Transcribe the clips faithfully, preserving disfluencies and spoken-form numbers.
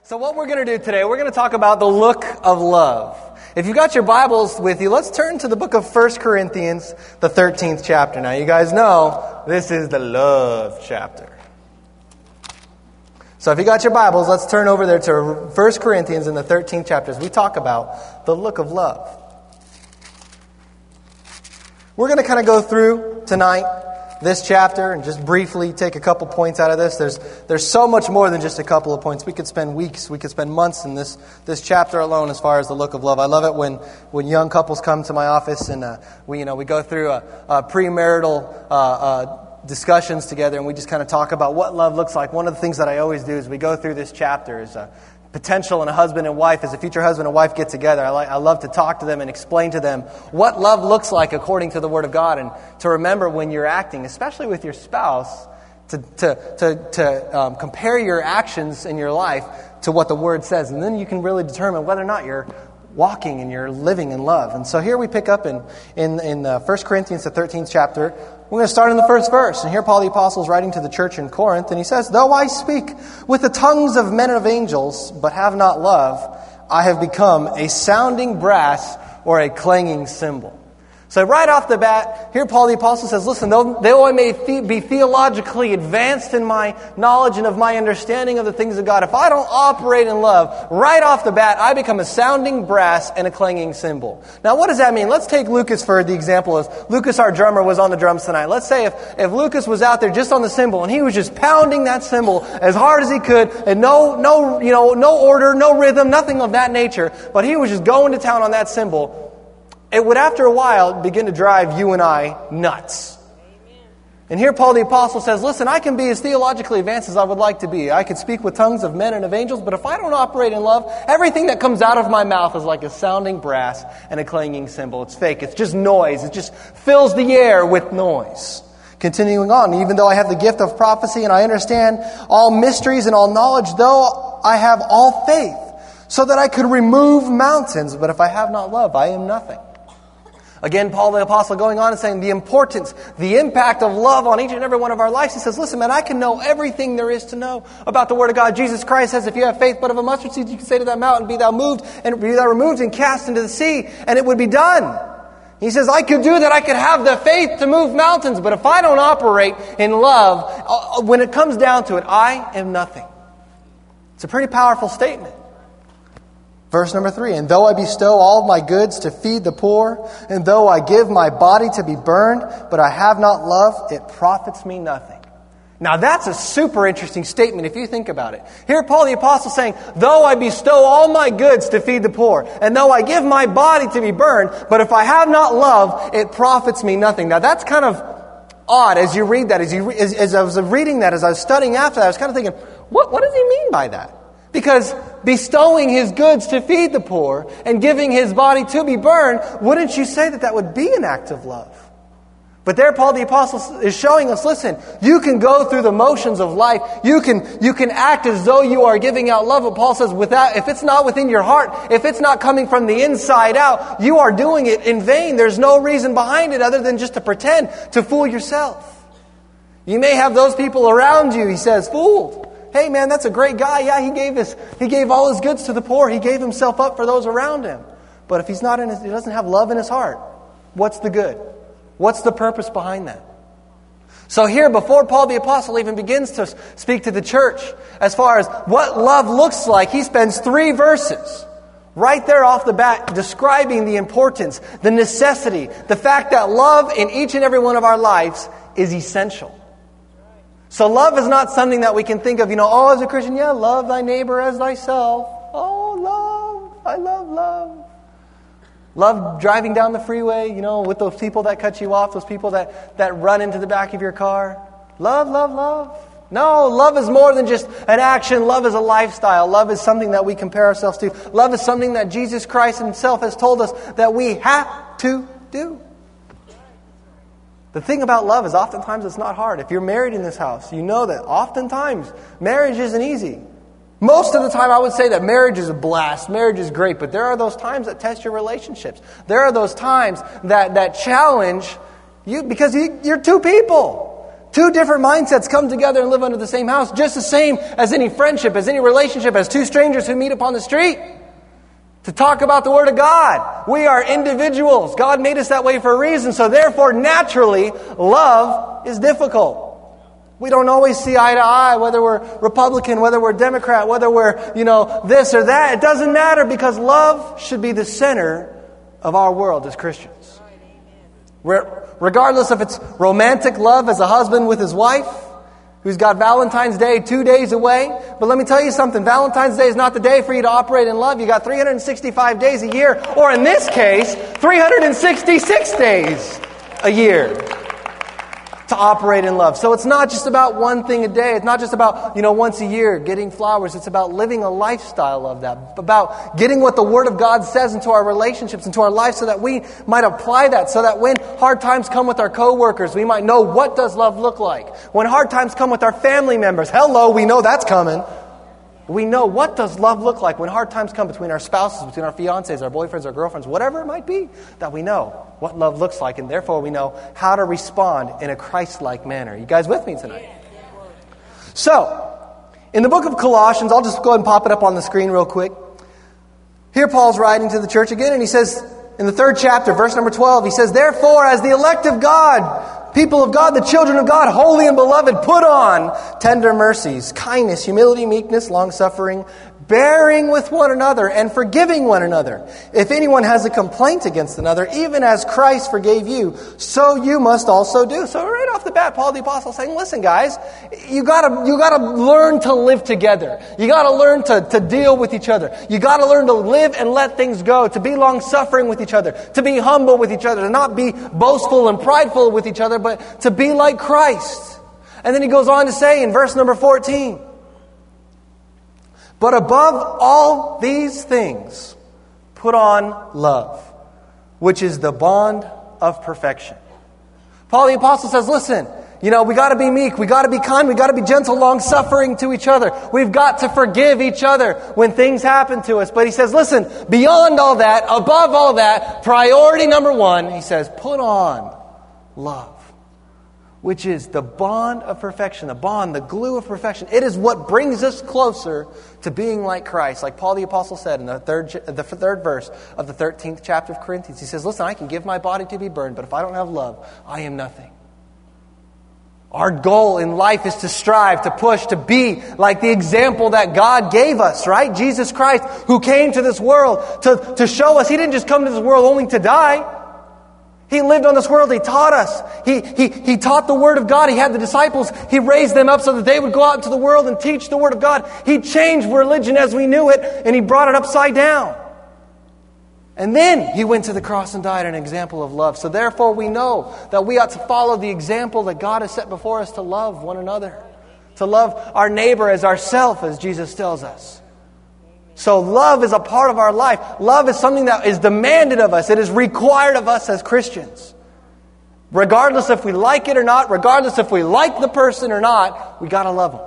So what we're going to do today, we're going to talk about the look of love. If you've got your Bibles with you, let's turn to the book of First Corinthians, the thirteenth chapter. Now, you guys know this is the love chapter. So if you got your Bibles, let's turn over there to First Corinthians in the thirteenth chapter as we talk about the look of love. We're going to kind of go through tonight this chapter and just briefly take a couple points out of this. There's there's so much more than just a couple of points. We could spend weeks, we could spend months in this this chapter alone as far as the look of love. I love it when, when young couples come to my office and uh, we you know we go through a, a premarital uh, uh, discussions together and we just kind of talk about what love looks like. One of the things that I always do is we go through this chapter is uh, potential in a husband and wife, as a future husband and wife get together. I, like, I love to talk to them and explain to them what love looks like according to the Word of God, and to remember when you're acting, especially with your spouse, to to to, to um, compare your actions in your life to what the Word says, and then you can really determine whether or not you're walking and you're living in love. And so here we pick up in in in uh, First Corinthians, the thirteenth chapter. We're going to start in the first verse. And here Paul the Apostle is writing to the church in Corinth, and he says, "Though I speak with the tongues of men and of angels, but have not love, I have become a sounding brass or a clanging cymbal." So right off the bat, here Paul the Apostle says, listen, though, though I may the- be theologically advanced in my knowledge and of my understanding of the things of God, if I don't operate in love, right off the bat, I become a sounding brass and a clanging cymbal. Now, what does that mean? Let's take Lucas for the example. As Lucas, our drummer, was on the drums tonight. Let's say if, if Lucas was out there just on the cymbal and he was just pounding that cymbal as hard as he could, and no, no, you know, no order, no rhythm, nothing of that nature, but he was just going to town on that cymbal. It would, after a while, begin to drive you and I nuts. Amen. And here Paul the Apostle says, listen, I can be as theologically advanced as I would like to be. I can speak with tongues of men and of angels, but if I don't operate in love, everything that comes out of my mouth is like a sounding brass and a clanging cymbal. It's fake. It's just noise. It just fills the air with noise. Continuing on, even though I have the gift of prophecy and I understand all mysteries and all knowledge, though I have all faith, so that I could remove mountains, but if I have not love, I am nothing. Again, Paul the Apostle going on and saying the importance, the impact of love on each and every one of our lives. He says, listen, man, I can know everything there is to know about the Word of God. Jesus Christ says, if you have faith but of a mustard seed, you can say to that mountain, be thou moved, and be thou removed and cast into the sea, and it would be done. He says, I could do that. I could have the faith to move mountains, but if I don't operate in love, when it comes down to it, I am nothing. It's a pretty powerful statement. Verse number three, and though I bestow all my goods to feed the poor, and though I give my body to be burned, but I have not love, it profits me nothing. Now that's a super interesting statement if you think about it. Here Paul the Apostle saying, though I bestow all my goods to feed the poor, and though I give my body to be burned, but if I have not love, it profits me nothing. Now that's kind of odd as you read that. As, you, as, as I was reading that, as I was studying after that, I was kind of thinking, what, what does he mean by that? Because bestowing his goods to feed the poor and giving his body to be burned, wouldn't you say that that would be an act of love? But there Paul the Apostle is showing us, listen, you can go through the motions of life. You can, you can act as though you are giving out love. But Paul says, without, if it's not within your heart, if it's not coming from the inside out, you are doing it in vain. There's no reason behind it other than just to pretend, to fool yourself. You may have those people around you, he says, fooled. Hey man, that's a great guy. Yeah, he gave his, he gave all his goods to the poor. He gave himself up for those around him. But if he's not in his, he doesn't have love in his heart, what's the good? What's the purpose behind that? So here, before Paul the Apostle even begins to speak to the church as far as what love looks like, he spends three verses right there off the bat describing the importance, the necessity, the fact that love in each and every one of our lives is essential. So love is not something that we can think of, you know, oh, as a Christian, yeah, love thy neighbor as thyself. Oh, love, I love love. Love driving down the freeway, you know, with those people that cut you off, those people that, that run into the back of your car. Love, love, love. No, love is more than just an action. Love is a lifestyle. Love is something that we compare ourselves to. Love is something that Jesus Christ himself has told us that we have to do. The thing about love is oftentimes it's not hard. If you're married in this house, you know that oftentimes marriage isn't easy. Most of the time I would say that marriage is a blast. Marriage is great. But there are those times that test your relationships. There are those times that, that challenge you because you, you're two people. Two different mindsets come together and live under the same house, just the same as any friendship, as any relationship, as two strangers who meet upon the street to talk about the Word of God. We are individuals. God made us that way for a reason. So therefore, naturally, love is difficult. We don't always see eye to eye, whether we're Republican, whether we're Democrat, whether we're, you know, this or that. It doesn't matter, because love should be the center of our world as Christians. Regardless if it's romantic love as a husband with his wife, who's got Valentine's Day two days away. But let me tell you something. Valentine's Day is not the day for you to operate in love. You got three hundred sixty-five days a year, or in this case, three hundred sixty-six days a year to operate in love. So it's not just about one thing a day. It's not just about, you know, once a year getting flowers. It's about living a lifestyle of that. About getting what the Word of God says into our relationships, into our life, so that we might apply that. So that when hard times come with our coworkers, we might know, what does love look like? When hard times come with our family members, hello, we know that's coming. We know, what does love look like when hard times come between our spouses, between our fiancés, our boyfriends, our girlfriends, whatever it might be, that we know what love looks like, and therefore we know how to respond in a Christ-like manner. You guys with me tonight? So, in the book of Colossians, I'll just go ahead and pop it up on the screen real quick. Here Paul's writing to the church again, and he says, in the third chapter, verse number twelve, he says, "Therefore, as the elect of God, people of God, the children of God, holy and beloved, put on tender mercies, kindness, humility, meekness, long-suffering, bearing with one another and forgiving one another. If anyone has a complaint against another, even as Christ forgave you, so you must also do." So right off the bat, Paul the Apostle is saying, listen guys, you gotta, you gotta learn to live together. You gotta learn to, to deal with each other. You gotta learn to live and let things go, to be long-suffering with each other, to be humble with each other, to not be boastful and prideful with each other, but to be like Christ. And then he goes on to say in verse number fourteen, "But above all these things, put on love, which is the bond of perfection." Paul the Apostle says, listen, you know, we got to be meek, we got to be kind, we got to be gentle, long-suffering to each other. We've got to forgive each other when things happen to us. But he says, listen, beyond all that, above all that, priority number one, he says, put on love, which is the bond of perfection, the bond, the glue of perfection. It is what brings us closer to being like Christ. Like Paul the Apostle said in the third, the third verse of the thirteenth chapter of Corinthians. He says, listen, I can give my body to be burned, but if I don't have love, I am nothing. Our goal in life is to strive, to push, to be like the example that God gave us, right? Jesus Christ, who came to this world to, to show us. He didn't just come to this world only to die. He lived on this world. He taught us. He, he, he taught the Word of God. He had the disciples. He raised them up so that they would go out into the world and teach the Word of God. He changed religion as we knew it, and He brought it upside down. And then He went to the cross and died, an example of love. So therefore we know that we ought to follow the example that God has set before us, to love one another, to love our neighbor as ourselves, as Jesus tells us. So love is a part of our life. Love is something that is demanded of us. It is required of us as Christians. Regardless if we like it or not, regardless if we like the person or not, we got to love them.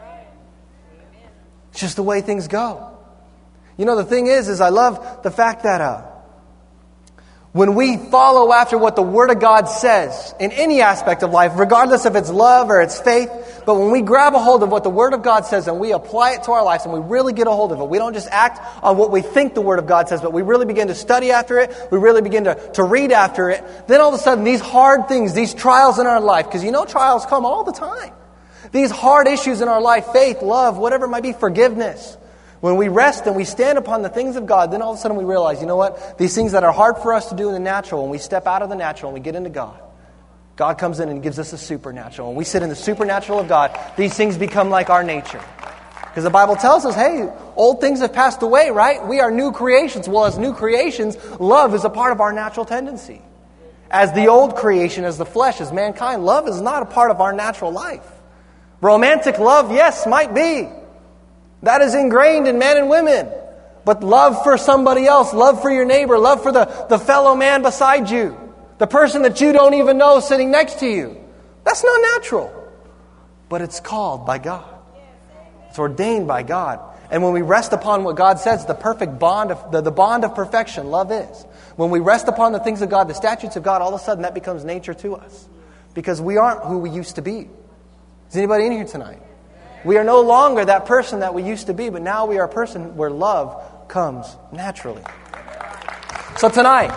It's just the way things go. You know, the thing is, is I love the fact that uh, when we follow after what the Word of God says in any aspect of life, regardless if it's love or it's faith, but when we grab a hold of what the Word of God says and we apply it to our lives and we really get a hold of it, we don't just act on what we think the Word of God says, but we really begin to study after it, we really begin to, to read after it, then all of a sudden these hard things, these trials in our life, because you know trials come all the time, these hard issues in our life, faith, love, whatever it might be, forgiveness, when we rest and we stand upon the things of God, then all of a sudden we realize, you know what? These things that are hard for us to do in the natural, when we step out of the natural and we get into God, God comes in and gives us a supernatural. When we sit in the supernatural of God, these things become like our nature. Because the Bible tells us, hey, old things have passed away, right? We are new creations. Well, as new creations, love is a part of our natural tendency. As the old creation, as the flesh, as mankind, love is not a part of our natural life. Romantic love, yes, might be. That is ingrained in men and women. But love for somebody else, love for your neighbor, love for the, the fellow man beside you, the person that you don't even know sitting next to you, that's not natural. But it's called by God. It's ordained by God. And when we rest upon what God says, the perfect bond of the, the bond of perfection, love is. When we rest upon the things of God, the statutes of God, all of a sudden that becomes nature to us. Because we aren't who we used to be. Is anybody in here tonight? We are no longer that person that we used to be, but now we are a person where love comes naturally. So tonight,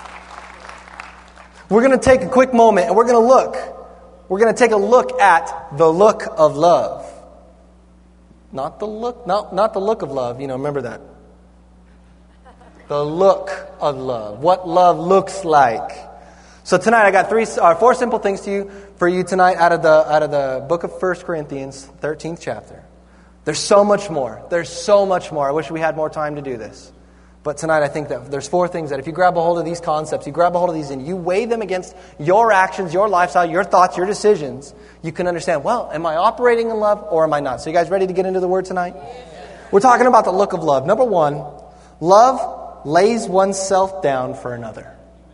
we're going to take a quick moment and we're going to look. We're going to take a look at the look of love. Not the look, not, not the look of love, you know, remember that. The look of love. What love looks like. So tonight I got three, uh, four simple things to you for you tonight out of the out of the book of First Corinthians, thirteenth chapter. There's so much more. There's so much more. I wish we had more time to do this. But tonight I think that there's four things that if you grab a hold of these concepts, you grab a hold of these and you weigh them against your actions, your lifestyle, your thoughts, your decisions, you can understand, well, am I operating in love or am I not? So you guys ready to get into the Word tonight? We're talking about the look of love. Number one, love lays oneself down for another.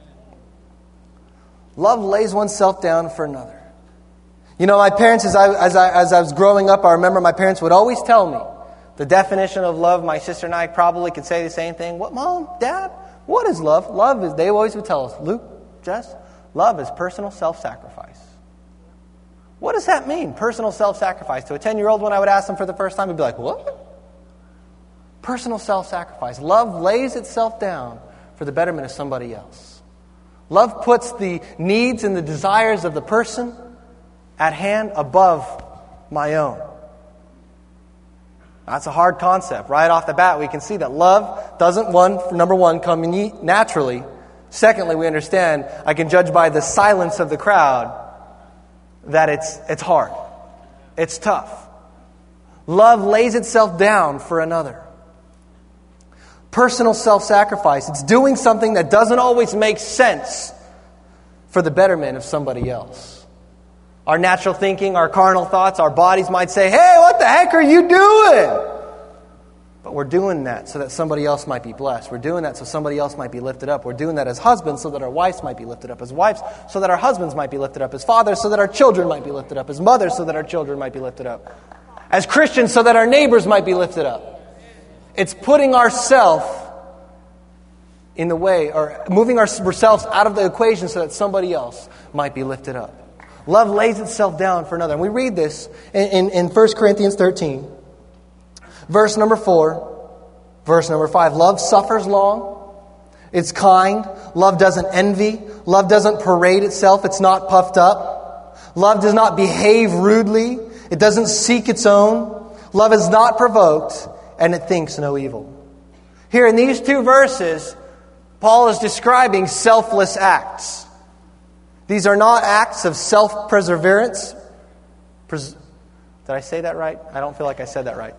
Love lays oneself down for another. You know, my parents, as I, as I, as I was growing up, I remember my parents would always tell me the definition of love. My sister and I probably could say the same thing. What, Mom, Dad, what is love? Love is, they always would tell us, Luke, Jess, love is personal self-sacrifice. What does that mean, personal self-sacrifice? To a ten-year-old, when I would ask them for the first time, he'd be like, what? Personal self-sacrifice. Love lays itself down for the betterment of somebody else. Love puts the needs and the desires of the person at hand above my own. That's a hard concept. Right off the bat, we can see that love doesn't, one, number one, come naturally. Secondly, we understand, I can judge by the silence of the crowd, that it's it's hard. It's tough. Love lays itself down for another. Personal self-sacrifice. It's doing something that doesn't always make sense for the betterment of somebody else. Our natural thinking, our carnal thoughts, our bodies might say, hey, what the heck are you doing? But we're doing that so that somebody else might be blessed. We're doing that so somebody else might be lifted up. We're doing that as husbands so that our wives might be lifted up. As wives so that our husbands might be lifted up. As fathers so that our children might be lifted up. As mothers so that our children might be lifted up. As Christians so that our neighbors might be lifted up. It's putting ourselves in the way, or moving ourselves out of the equation so that somebody else might be lifted up. Love lays itself down for another. And we read this in, in, in First Corinthians thirteen. Verse number four. Verse number five. Love suffers long. It's kind. Love doesn't envy. Love doesn't parade itself. It's not puffed up. Love does not behave rudely. It doesn't seek its own. Love is not provoked. And it thinks no evil. Here in these two verses, Paul is describing selfless acts. These are not acts of self-perseverance. Pres- Did I say that right? I don't feel like I said that right.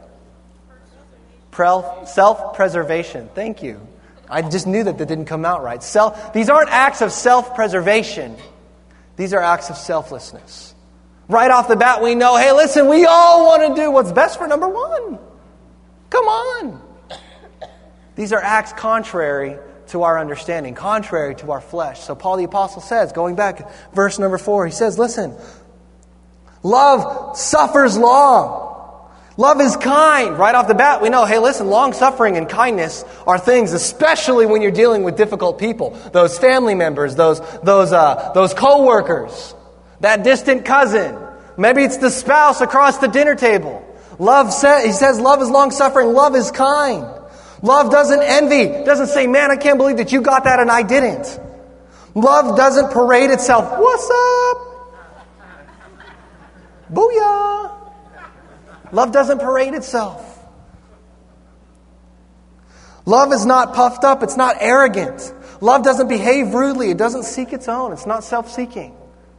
Pre- self-preservation. Thank you. I just knew that that didn't come out right. Self- These aren't acts of self-preservation. These are acts of selflessness. Right off the bat, we know, hey, listen, we all want to do what's best for number one. Come on. These are acts contrary to our understanding, contrary to our flesh. So Paul the Apostle says, going back, verse number four, he says, listen, love suffers long. Love is kind. Right off the bat, we know, hey, listen, long-suffering and kindness are things, especially when you're dealing with difficult people. Those family members, those, those, uh, those co-workers, that distant cousin. Maybe it's the spouse across the dinner table. Love says, he says, love is long-suffering. Love is kind. Love doesn't envy. Doesn't say, man, I can't believe that you got that and I didn't. Love doesn't parade itself. What's up? Booyah. Love doesn't parade itself. Love is not puffed up. It's not arrogant. Love doesn't behave rudely. It doesn't seek its own. It's not self-seeking.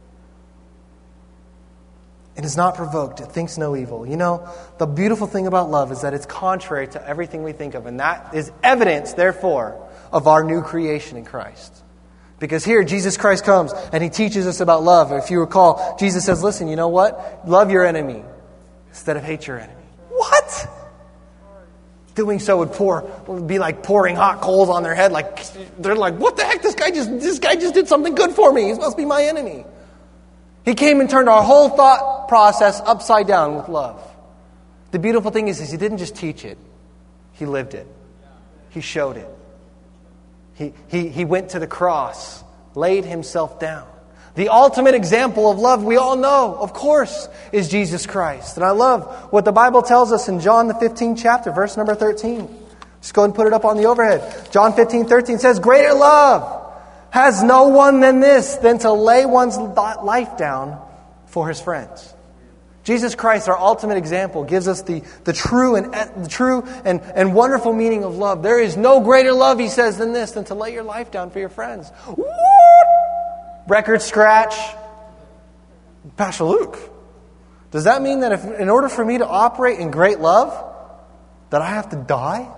It is not provoked. It thinks no evil. You know, the beautiful thing about love is that it's contrary to everything we think of. And that is evidence, therefore, of our new creation in Christ. Because here, Jesus Christ comes and He teaches us about love. If you recall, Jesus says, listen, you know what? Love your enemy instead of hate your enemy. What? Doing so would pour, would be like pouring hot coals on their head. Like, they're like, what the heck? This guy just, this guy just did something good for me. He must be my enemy. He came and turned our whole thought process upside down with love. The beautiful thing is, is He didn't just teach it. He lived it. He showed it. He, he, he went to the cross, laid Himself down, The ultimate example of love, we all know, of course, is Jesus Christ. And I love what the Bible tells us in John the fifteenth chapter, verse number thirteen. Just go ahead and put it up on the overhead. John fifteen thirteen says, "Greater love has no one than this, than to lay one's life down for his friends." Jesus Christ, our ultimate example, gives us the, the true and the true and, and wonderful meaning of love. There is no greater love, he says, than this, than to lay your life down for your friends. Woo! Record scratch. Pastor Luke, does that mean that if, in order for me to operate in great love, that I have to die?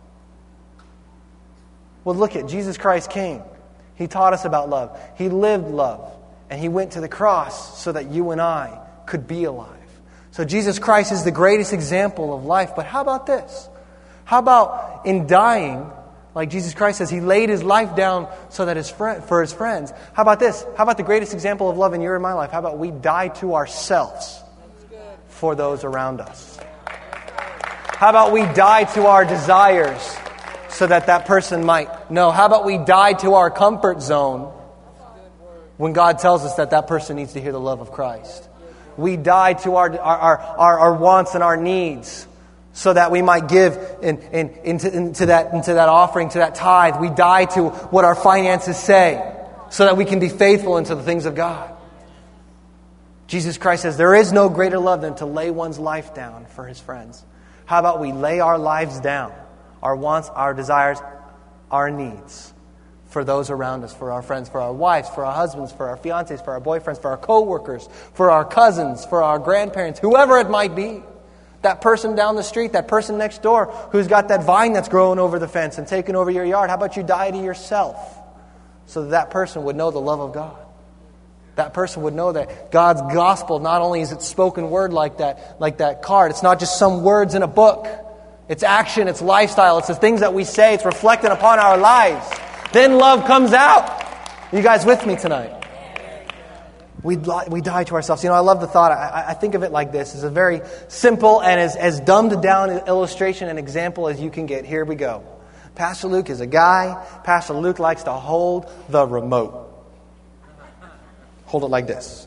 Well, look at Jesus Christ came. He taught us about love. He lived love. And he went to the cross so that you and I could be alive. So Jesus Christ is the greatest example of life. But how about this? How about in dying, like Jesus Christ says, he laid his life down so that his friend, for his friends. How about this? How about the greatest example of love in your and my life? How about we die to ourselves for those around us? How about we die to our desires so that that person might know? How about we die to our comfort zone when God tells us that that person needs to hear the love of Christ? We die to our our, our, our wants and our needs so that we might give in, in, into, into, that, into that offering, to that tithe. We die to what our finances say so that we can be faithful into the things of God. Jesus Christ says there is no greater love than to lay one's life down for his friends. How about we lay our lives down, our wants, our desires, our needs, for those around us, for our friends, for our wives, for our husbands, for our fiancés, for our boyfriends, for our co-workers, for our cousins, for our grandparents, whoever it might be. That person down the street, that person next door who's got that vine that's growing over the fence and taking over your yard. How about you die to yourself so that that person would know the love of God? That person would know that God's gospel, not only is it spoken word like that, like that card, it's not just some words in a book. It's action, it's lifestyle, it's the things that we say, it's reflected upon our lives. Then love comes out. You guys with me tonight? We we die to ourselves. You know, I love the thought. I, I think of it like this. It's a very simple and as, as dumbed down illustration and example as you can get. Here we go. Pastor Luke is a guy. Pastor Luke likes to hold the remote. Hold it like this.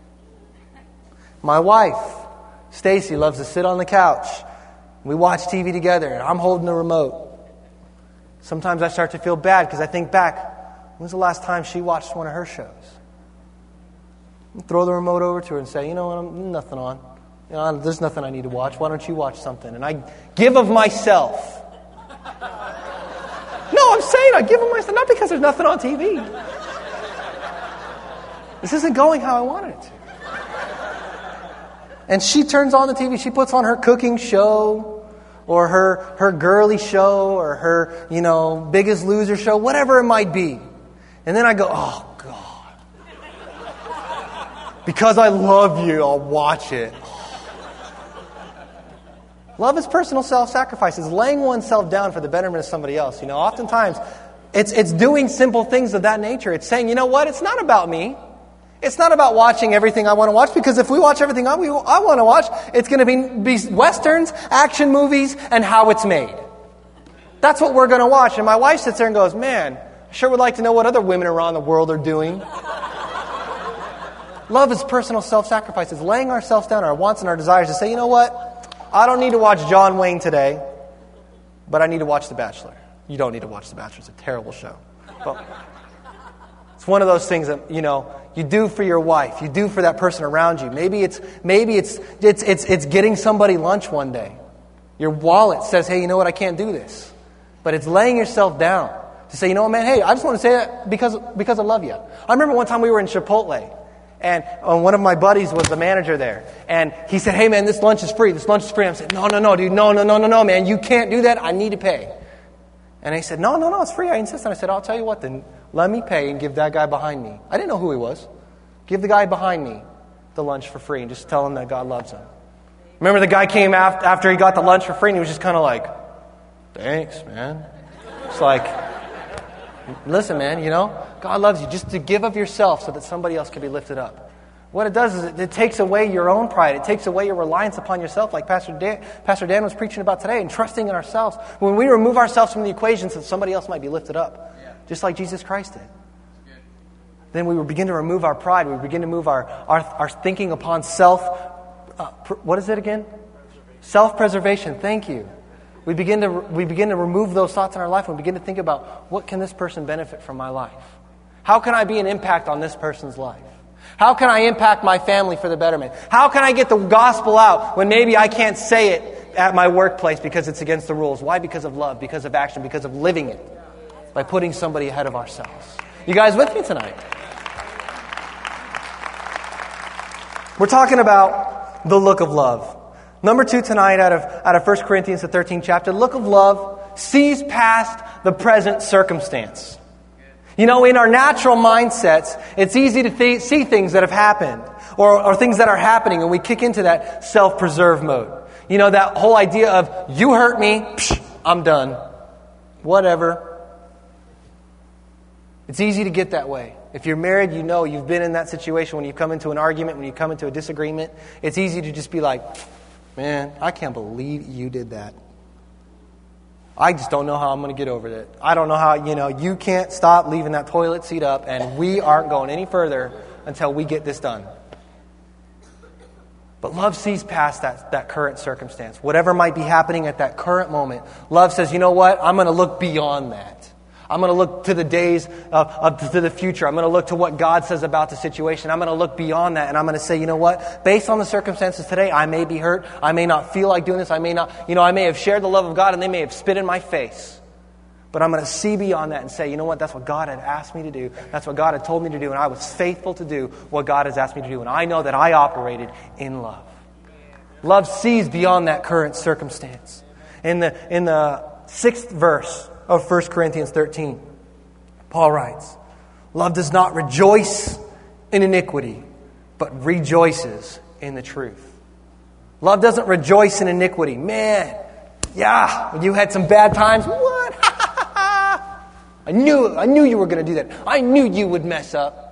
My wife, Stacy, loves to sit on the couch. We watch T V together, and I'm holding the remote. Sometimes I start to feel bad because I think back, when's the last time she watched one of her shows? And throw the remote over to her and say, you know what, I'm, nothing on. You know, there's nothing I need to watch. Why don't you watch something? And I give of myself. No, I'm saying I give of myself, not because there's nothing on T V. This isn't going how I wanted it to. And she turns on the T V. She puts on her cooking show, or her her girly show, or her, you know, Biggest Loser show, whatever it might be. And then I go, oh, God. Because I love you, I'll watch it. Love is personal self-sacrifice. It's laying oneself down for the betterment of somebody else. You know, oftentimes, it's it's doing simple things of that nature. It's saying, you know what, it's not about me. It's not about watching everything I want to watch, because if we watch everything I, we, I want to watch, it's going to be, be westerns, action movies, and how it's made. That's what we're going to watch. And my wife sits there and goes, man, I sure would like to know what other women around the world are doing. Love is personal self-sacrifice. It's laying ourselves down, our wants and our desires, to say, you know what? I don't need to watch John Wayne today, but I need to watch The Bachelor. You don't need to watch The Bachelor. It's a terrible show. But it's one of those things that, you know, you do for your wife, you do for that person around you. Maybe it's maybe it's it's it's it's getting somebody lunch one day. Your wallet says, "Hey, you know what? I can't do this." But it's laying yourself down to say, "You know what, man? Hey, I just want to say that because because I love you." I remember one time we were in Chipotle, and uh, one of my buddies was the manager there, and he said, "Hey, man, this lunch is free. This lunch is free." I said, "No, no, no, dude, no, no, no, no, no, man, you can't do that. I need to pay." And he said, no, no, no, it's free. I insist. And I said, I'll tell you what, then let me pay and give that guy behind me. I didn't know who he was. Give the guy behind me the lunch for free and just tell him that God loves him. Remember, the guy came after, after he got the lunch for free, and he was just kind of like, thanks, man. It's like, listen, man, you know, God loves you. Just to give of yourself so that somebody else can be lifted up. What it does is it, it takes away your own pride. It takes away your reliance upon yourself, like Pastor Dan, Pastor Dan was preaching about today, and trusting in ourselves. When we remove ourselves from the equation so that somebody else might be lifted up, yeah. Just like Jesus Christ did. then we would begin to remove our pride. We would begin to move our, our, our thinking upon self. Uh, pr- what is it again? Self-preservation. Thank you. We begin to we begin to remove those thoughts in our life and we begin to think about, what can this person benefit from my life? How can I be an impact on this person's life? How can I impact my family for the betterment? How can I get the gospel out when maybe I can't say it at my workplace because it's against the rules? Why? Because of love, because of action, because of living it. By putting somebody ahead of ourselves. You guys with me tonight? We're talking about the look of love. Number two tonight out of, out of First Corinthians, the thirteenth chapter. Look of love sees past the present circumstance. You know, in our natural mindsets, it's easy to th- see things that have happened or, or things that are happening, and we kick into that self-preserve mode. You know, that whole idea of, you hurt me, psh, I'm done. Whatever. It's easy to get that way. If you're married, you know you've been in that situation when you come into an argument, when you come into a disagreement. It's easy to just be like, man, I can't believe you did that. I just don't know how I'm going to get over it. I don't know how, you know, you can't stop leaving that toilet seat up, and we aren't going any further until we get this done. But love sees past that, that current circumstance. Whatever might be happening at that current moment, love says, you know what? I'm going to look beyond that. I'm going to look to the days, of, of, to the future. I'm going to look to what God says about the situation. I'm going to look beyond that, and I'm going to say, you know what? Based on the circumstances today, I may be hurt. I may not feel like doing this. I may not, you know, I may have shared the love of God, and they may have spit in my face. But I'm going to see beyond that and say, you know what? That's what God had asked me to do. That's what God had told me to do, and I was faithful to do what God has asked me to do. And I know that I operated in love. Love sees beyond that current circumstance. In the in the sixth verse of First Corinthians thirteen, Paul writes, love does not rejoice in iniquity, but rejoices in the truth. Love doesn't rejoice in iniquity. Man, yeah, when you had some bad times, what? I knew, I knew you were going to do that. I knew you would mess up.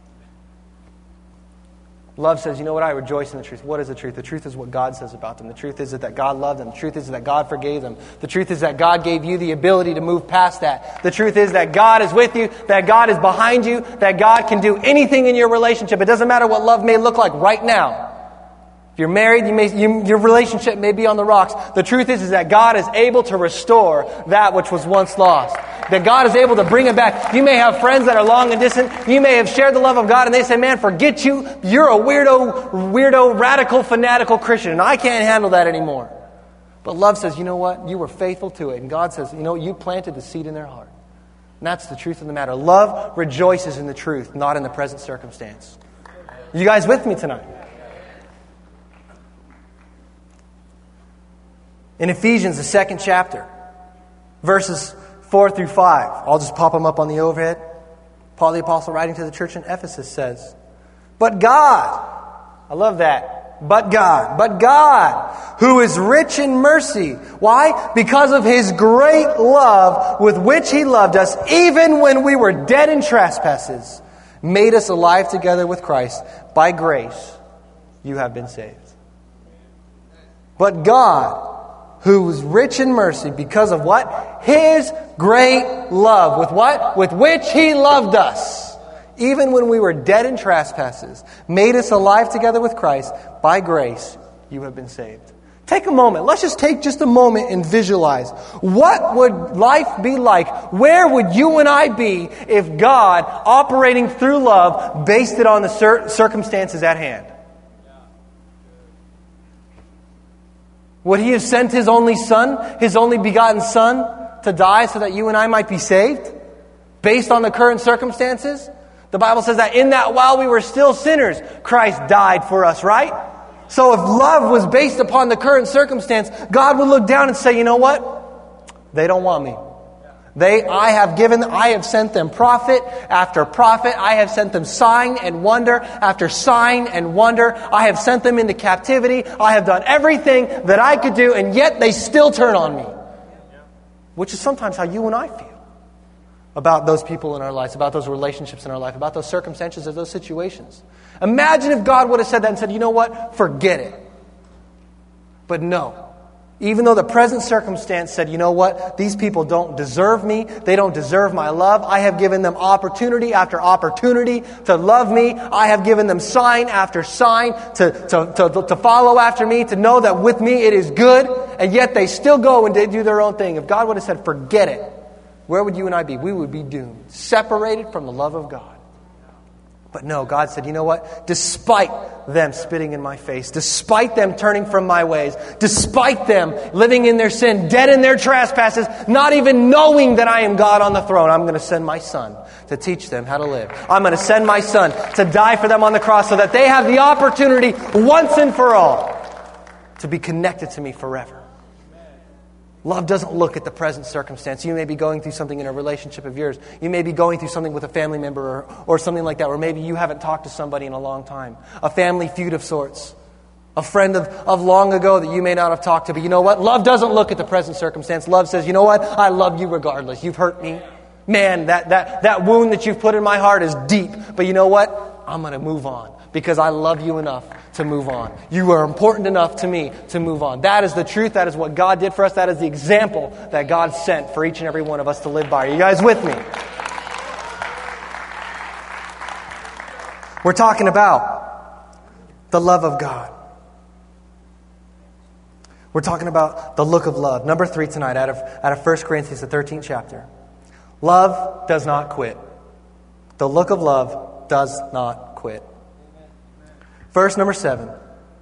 Love says, you know what? I rejoice in the truth. What is the truth? The truth is what God says about them. The truth is that God loved them. The truth is that God forgave them. The truth is that God gave you the ability to move past that. The truth is that God is with you, that God is behind you, that God can do anything in your relationship. It doesn't matter what love may look like right now. If you're married, you may, you, your relationship may be on the rocks. The truth is, is that God is able to restore that which was once lost. That God is able to bring it back. You may have friends that are long and distant. You may have shared the love of God and they say, man, forget you. You're a weirdo, weirdo, radical, fanatical Christian and I can't handle that anymore. But love says, you know what? You were faithful to it. And God says, you know, you planted the seed in their heart. And that's the truth of the matter. Love rejoices in the truth, not in the present circumstance. You guys with me tonight? In Ephesians, the second chapter, verses four through five. I'll just pop them up on the overhead. Paul the Apostle, writing to the church in Ephesus, says, But God, I love that, but God, but God, who is rich in mercy. Why? Because of His great love with which He loved us, even when we were dead in trespasses, made us alive together with Christ. By grace, you have been saved. But God, who is rich in mercy, because of what? His great love. With what? With which He loved us. Even when we were dead in trespasses, made us alive together with Christ. By grace, you have been saved. Take a moment. Let's just take just a moment and visualize. What would life be like? Where would you and I be if God, operating through love, based it on the cir- circumstances at hand? Would He have sent His only Son, His only begotten Son, to die so that you and I might be saved? Based on the current circumstances? The Bible says that in that while we were still sinners, Christ died for us, right? So if love was based upon the current circumstance, God would look down and say, you know what? They don't want me. They, I have given, I have sent them prophet after prophet. I have sent them sign and wonder after sign and wonder. I have sent them into captivity. I have done everything that I could do, and yet they still turn on me. Which is sometimes how you and I feel about those people in our lives, about those relationships in our life, about those circumstances or those situations. Imagine if God would have said that and said, you know what? Forget it. But no. Even though the present circumstance said, you know what, these people don't deserve me, they don't deserve my love, I have given them opportunity after opportunity to love me, I have given them sign after sign to, to, to, to follow after me, to know that with me it is good, and yet they still go and they do their own thing. If God would have said, forget it, where would you and I be? We would be doomed, separated from the love of God. But no, God said, you know what? Despite them spitting in my face, despite them turning from my ways, despite them living in their sin, dead in their trespasses, not even knowing that I am God on the throne, I'm going to send my Son to teach them how to live. I'm going to send my Son to die for them on the cross so that they have the opportunity once and for all to be connected to me forever. Love doesn't look at the present circumstance. You may be going through something in a relationship of yours. You may be going through something with a family member or, or something like that. Or maybe you haven't talked to somebody in a long time. A family feud of sorts. A friend of, of long ago that you may not have talked to. But you know what? Love doesn't look at the present circumstance. Love says, you know what? I love you regardless. You've hurt me. Man, that, that, that wound that you've put in my heart is deep. But you know what? I'm going to move on. Because I love you enough to move on. You are important enough to me to move on. That is the truth. That is what God did for us. That is the example that God sent for each and every one of us to live by. Are you guys with me? We're talking about the love of God. We're talking about the look of love. Number three tonight out of, out of First Corinthians, the thirteenth chapter. Love does not quit. The look of love does not quit. Verse number seven.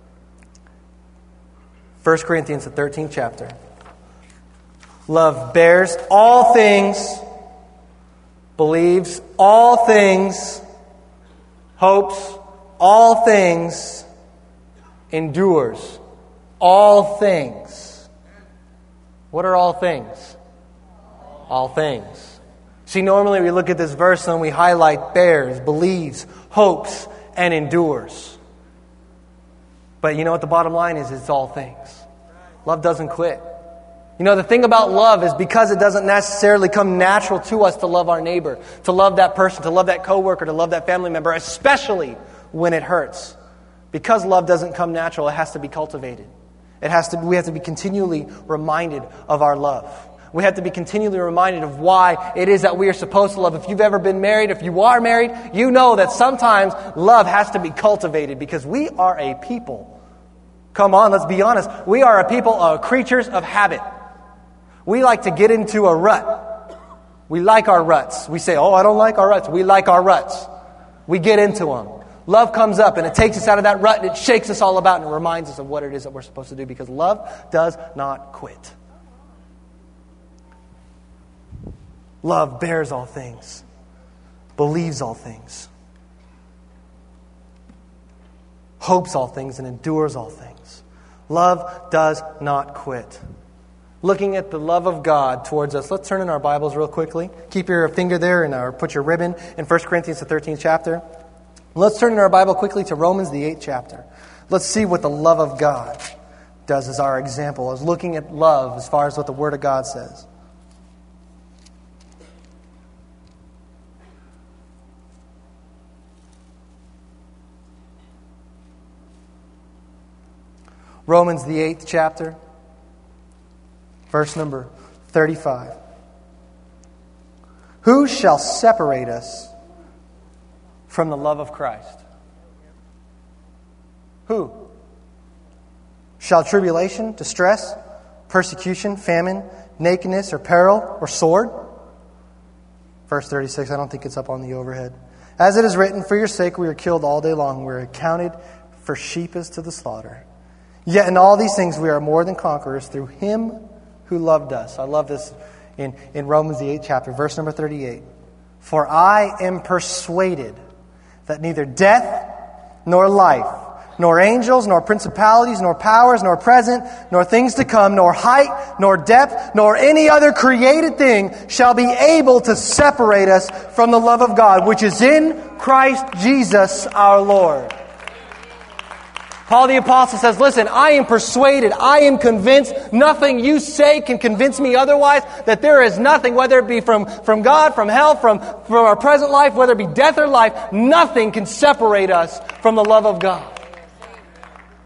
First Corinthians, the thirteenth chapter. Love bears all things, believes all things, hopes all things, endures all things. What are all things? All things. See, normally we look at this verse and we highlight bears, believes, hopes, and endures. But you know what the bottom line is? It's all things. Love doesn't quit. You know, the thing about love is because it doesn't necessarily come natural to us to love our neighbor, to love that person, to love that coworker, to love that family member, especially when it hurts. Because love doesn't come natural, it has to be cultivated. It has to. We have to be continually reminded of our love. We have to be continually reminded of why it is that we are supposed to love. If you've ever been married, if you are married, you know that sometimes love has to be cultivated because we are a people. Come on, let's be honest. We are a people, uh, creatures of habit. We like to get into a rut. We like our ruts. We say, oh, I don't like our ruts. We like our ruts. We get into them. Love comes up and it takes us out of that rut and it shakes us all about and it reminds us of what it is that we're supposed to do because love does not quit. Love bears all things, believes all things, hopes all things, and endures all things. Love does not quit. Looking at the love of God towards us, let's turn in our Bibles real quickly. Keep your finger there and or put your ribbon in First Corinthians, the thirteenth chapter. Let's turn in our Bible quickly to Romans, the eighth chapter. Let's see what the love of God does as our example, as looking at love as far as what the Word of God says. Romans, the eighth chapter, verse number thirty-five. Who shall separate us from the love of Christ? Who? Shall tribulation, distress, persecution, famine, nakedness, or peril, or sword? Verse thirty-six, I don't think it's up on the overhead. As it is written, for your sake we are killed all day long. We are accounted for sheep as to the slaughter. Yet in all these things we are more than conquerors through Him who loved us. I love this in, in Romans, the eighth chapter, verse number thirty-eight. For I am persuaded that neither death nor life, nor angels, nor principalities, nor powers, nor present, nor things to come, nor height, nor depth, nor any other created thing shall be able to separate us from the love of God, which is in Christ Jesus our Lord. Paul the Apostle says, listen, I am persuaded, I am convinced, nothing you say can convince me otherwise, that there is nothing, whether it be from, from God, from hell, from, from our present life, whether it be death or life, nothing can separate us from the love of God.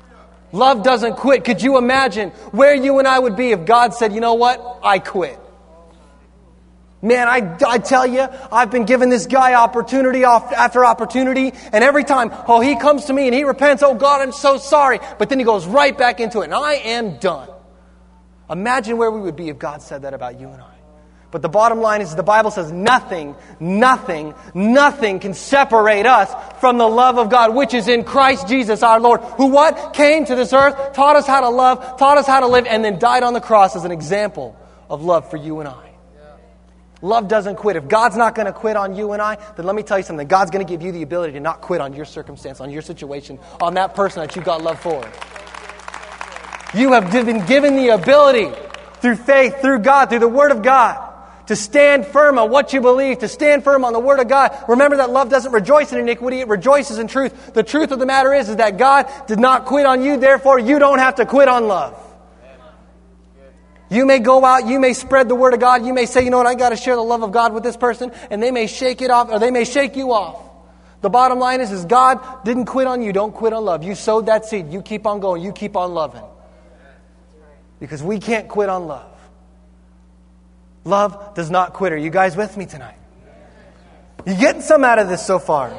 Love doesn't quit. Could you imagine where you and I would be if God said, you know what? I quit. Man, I, I tell you, I've been giving this guy opportunity after opportunity, and every time, oh, he comes to me and he repents, oh God, I'm so sorry. But then he goes right back into it, and I am done. Imagine where we would be if God said that about you and I. But the bottom line is the Bible says nothing, nothing, nothing can separate us from the love of God, which is in Christ Jesus our Lord, who what? Came to this earth, taught us how to love, taught us how to live, and then died on the cross as an example of love for you and I. Love doesn't quit. If God's not going to quit on you and I, then let me tell you something. God's going to give you the ability to not quit on your circumstance, on your situation, on that person that you got love for. You have been given the ability through faith, through God, through the Word of God, to stand firm on what you believe, to stand firm on the Word of God. Remember that love doesn't rejoice in iniquity, it rejoices in truth. The truth of the matter is, is that God did not quit on you, therefore you don't have to quit on love. You may go out, you may spread the Word of God, you may say, you know what, I got to share the love of God with this person, and they may shake it off, or they may shake you off. The bottom line is, is God didn't quit on you, don't quit on love. You sowed that seed, you keep on going, you keep on loving. Because we can't quit on love. Love does not quit. Are you guys with me tonight? You getting some out of this so far?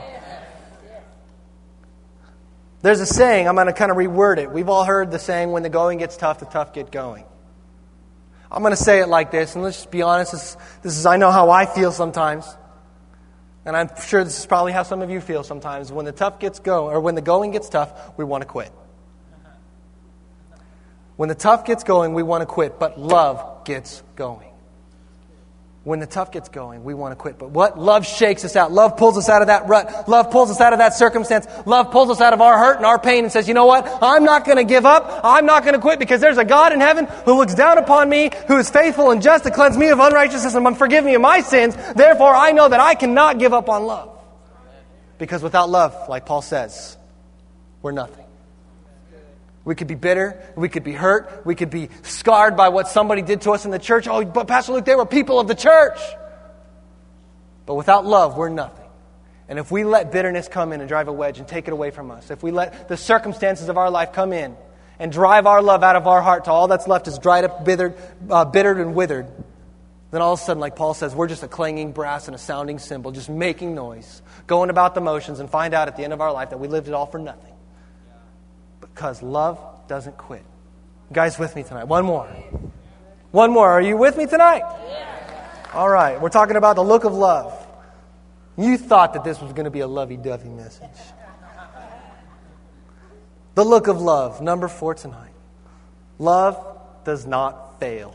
There's a saying, I'm going to kind of reword it. We've all heard the saying, when the going gets tough, the tough get going. I'm going to say it like this, and let's just be honest. This, this is, I know how I feel sometimes. And I'm sure this is probably how some of you feel sometimes. When the tough gets going, or when the going gets tough, we want to quit. When the tough gets going, we want to quit, but love gets going. When the tough gets going, we want to quit. But what? Love shakes us out. Love pulls us out of that rut. Love pulls us out of that circumstance. Love pulls us out of our hurt and our pain and says, you know what? I'm not going to give up. I'm not going to quit because there's a God in heaven who looks down upon me, who is faithful and just to cleanse me of unrighteousness and forgive me of my sins. Therefore, I know that I cannot give up on love. Because without love, like Paul says, we're nothing. We could be bitter. We could be hurt. We could be scarred by what somebody did to us in the church. Oh, but Pastor Luke, they were people of the church. But without love, we're nothing. And if we let bitterness come in and drive a wedge and take it away from us, if we let the circumstances of our life come in and drive our love out of our heart to all that's left is dried up, bithered, uh, bittered and withered, then all of a sudden, like Paul says, we're just a clanging brass and a sounding cymbal, just making noise, going about the motions, and find out at the end of our life that we lived it all for nothing. Because love doesn't quit. You guys with me tonight? One more. One more. Are you with me tonight? Yeah. All right. We're talking about the look of love. You thought that this was going to be a lovey-dovey message. The look of love. Number four tonight. Love does not fail.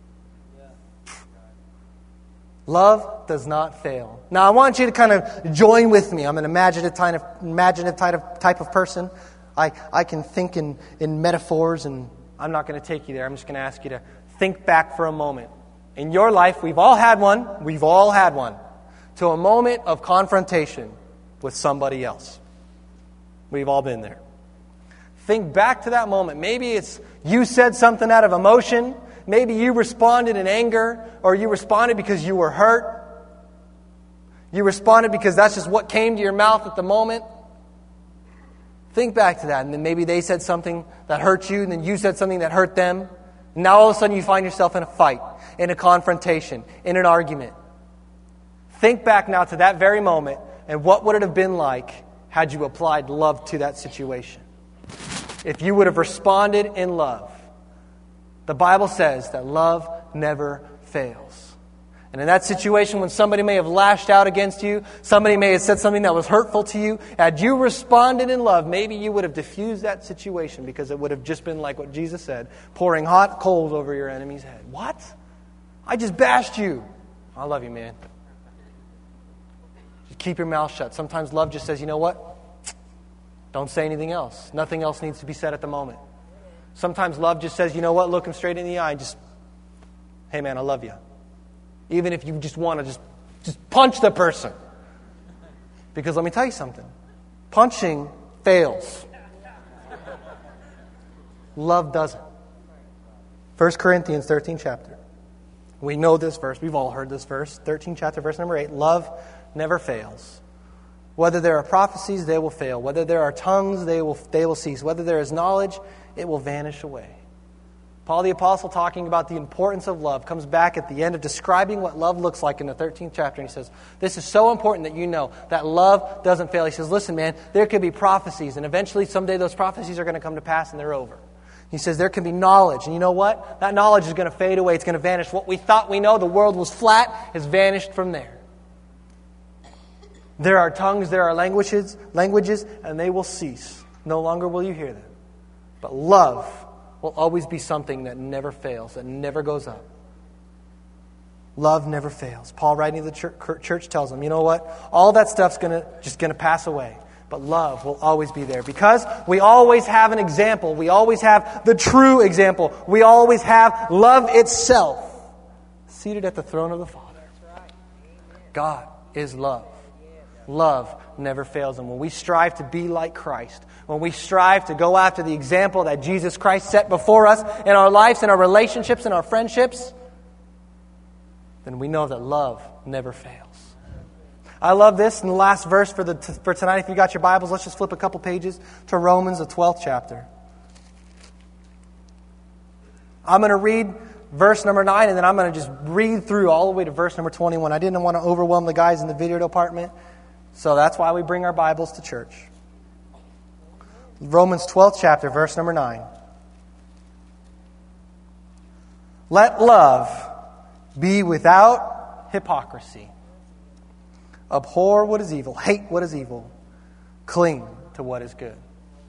Love does not fail. Now, I want you to kind of join with me. I'm an imaginative type of, imaginative type of, type of person. I, I can think in, in metaphors, and I'm not going to take you there. I'm just going to ask you to think back for a moment. In your life, we've all had one, we've all had one, to a moment of confrontation with somebody else. We've all been there. Think back to that moment. Maybe it's you said something out of emotion. Maybe you responded in anger, or you responded because you were hurt. You responded because that's just what came to your mouth at the moment. Think back to that, and then maybe they said something that hurt you, and then you said something that hurt them. And now all of a sudden you find yourself in a fight, in a confrontation, in an argument. Think back now to that very moment, and what would it have been like had you applied love to that situation? If you would have responded in love. The Bible says that love never fails. And in that situation, when somebody may have lashed out against you, somebody may have said something that was hurtful to you, had you responded in love, maybe you would have diffused that situation, because it would have just been like what Jesus said, pouring hot coals over your enemy's head. What? I just bashed you. I love you, man. Just keep your mouth shut. Sometimes love just says, you know what? Don't say anything else. Nothing else needs to be said at the moment. Sometimes love just says, you know what? Look him straight in the eye and just, hey man, I love you. Even if you just want to just, just punch the person. Because let me tell you something. Punching fails. Love doesn't. First Corinthians thirteen chapter. We know this verse. We've all heard this verse. thirteen chapter, verse number eight. Love never fails. Whether there are prophecies, they will fail. Whether there are tongues, they will, they will cease. Whether there is knowledge, it will vanish away. Paul the Apostle, talking about the importance of love, comes back at the end of describing what love looks like in the thirteenth chapter. And he says, this is so important that you know that love doesn't fail. He says, listen, man, there could be prophecies, and eventually someday those prophecies are going to come to pass and they're over. He says there can be knowledge, and you know what? That knowledge is going to fade away. It's going to vanish. What we thought we know, the world was flat, has vanished from there. There are tongues, there are languages, languages, and they will cease. No longer will you hear them. But love will always be something that never fails, that never goes up. Love never fails. Paul, writing to the church, tells them, you know what? All that stuff's gonna just going to pass away. But love will always be there. Because we always have an example. We always have the true example. We always have love itself seated at the throne of the Father. God is love. Love never fails. And when we strive to be like Christ, when we strive to go after the example that Jesus Christ set before us in our lives, in our relationships, in our friendships, then we know that love never fails. I love this in the last verse for the for tonight. If you got your Bibles, let's just flip a couple pages to Romans, the twelfth chapter. I'm going to read verse number nine, and then I'm going to just read through all the way to verse number twenty-one. I didn't want to overwhelm the guys in the video department, so that's why we bring our Bibles to church. Romans twelfth chapter, verse number nine. Let love be without hypocrisy. Abhor what is evil. Hate what is evil. Cling to what is good.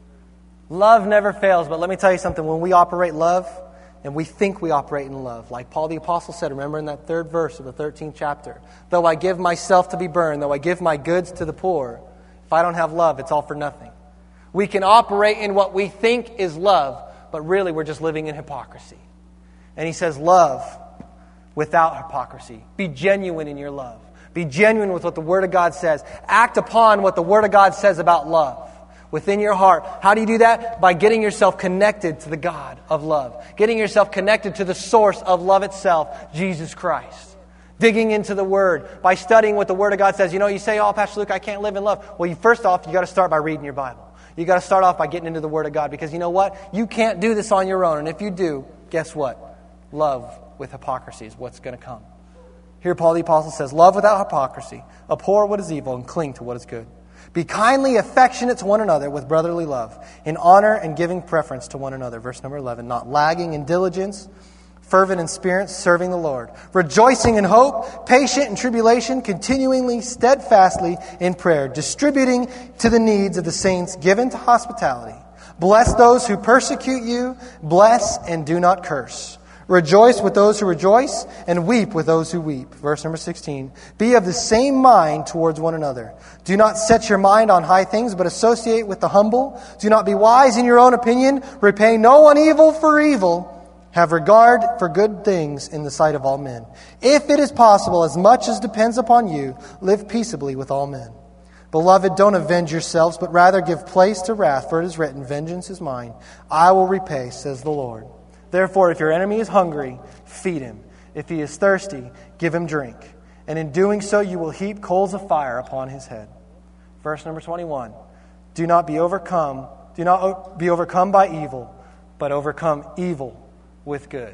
Love never fails, but let me tell you something. When we operate love, and we think we operate in love, like Paul the Apostle said, remember in that third verse of the thirteenth chapter, though I give myself to be burned, though I give my goods to the poor, if I don't have love, it's all for nothing. We can operate in what we think is love, but really we're just living in hypocrisy. And he says, love without hypocrisy. Be genuine in your love. Be genuine with what the Word of God says. Act upon what the Word of God says about love within your heart. How do you do that? By getting yourself connected to the God of love. Getting yourself connected to the source of love itself, Jesus Christ. Digging into the Word by studying what the Word of God says. You know, you say, oh, Pastor Luke, I can't live in love. Well, you, first off, you got to start by reading your Bible. You got to start off by getting into the Word of God, because you know what? You can't do this on your own. And if you do, guess what? Love with hypocrisy is what's going to come. Here Paul the Apostle says, love without hypocrisy, abhor what is evil, and cling to what is good. Be kindly affectionate to one another with brotherly love, in honor and giving preference to one another. Verse number eleven, not lagging in diligence, fervent in spirit, serving the Lord, rejoicing in hope, patient in tribulation, continually, steadfastly in prayer, distributing to the needs of the saints, given to hospitality. Bless those who persecute you, bless and do not curse. Rejoice with those who rejoice, and weep with those who weep. Verse number sixteen. Be of the same mind towards one another. Do not set your mind on high things, but associate with the humble. Do not be wise in your own opinion. Repay no one evil for evil. Have regard for good things in the sight of all men. If it is possible, as much as depends upon you, live peaceably with all men. Beloved, don't avenge yourselves, but rather give place to wrath, for it is written, vengeance is mine. I will repay, says the Lord. Therefore, if your enemy is hungry, feed him. If he is thirsty, give him drink. And in doing so, you will heap coals of fire upon his head. Verse number twenty-one. Do not be overcome. Do not be overcome by evil, but overcome evil with good.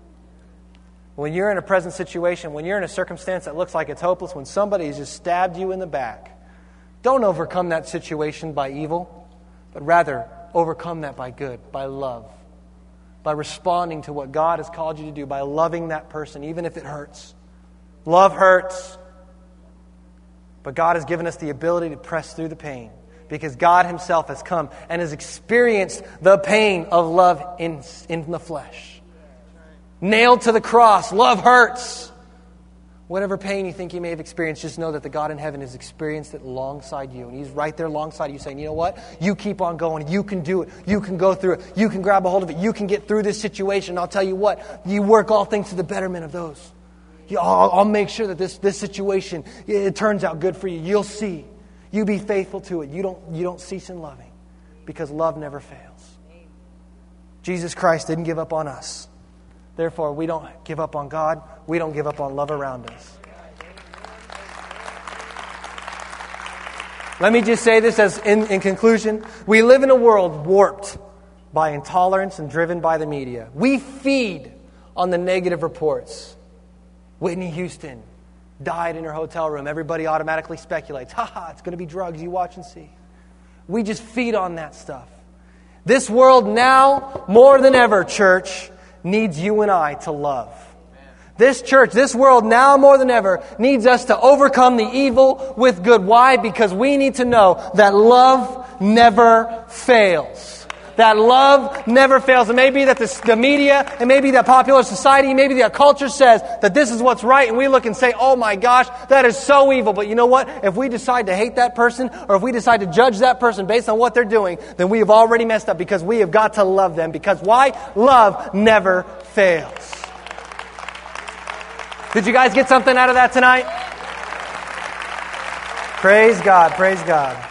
When you're in a present situation, when you're in a circumstance that looks like it's hopeless, when somebody has just stabbed you in the back, don't overcome that situation by evil, but rather overcome that by good, by love. By responding to what God has called you to do, by loving that person, even if it hurts. Love hurts. But God has given us the ability to press through the pain, because God Himself has come and has experienced the pain of love in, in the flesh. Nailed to the cross, love hurts. Whatever pain you think you may have experienced, just know that the God in heaven has experienced it alongside you. And He's right there alongside you saying, you know what? You keep on going. You can do it. You can go through it. You can grab a hold of it. You can get through this situation. I'll tell you what. You work all things to the betterment of those. I'll, I'll make sure that this, this situation, it turns out good for you. You'll see. You be faithful to it. You don't, you don't cease in loving, because love never fails. Jesus Christ didn't give up on us. Therefore, we don't give up on God. We don't give up on love around us. Let me just say this as in, in conclusion. We live in a world warped by intolerance and driven by the media. We feed on the negative reports. Whitney Houston died in her hotel room. Everybody automatically speculates, ha ha, it's going to be drugs, you watch and see. We just feed on that stuff. This world now, more than ever, church, needs you and I to love. This church, this world now more than ever needs us to overcome the evil with good. Why? Because we need to know that love never fails. That love never fails. It may be that the, the media, it may be that popular society, maybe the culture says that this is what's right, and we look and say, oh my gosh, that is so evil. But you know what? If we decide to hate that person, or if we decide to judge that person based on what they're doing, then we have already messed up, because we have got to love them. Because why? Love never fails. Did you guys get something out of that tonight? Praise God, praise God.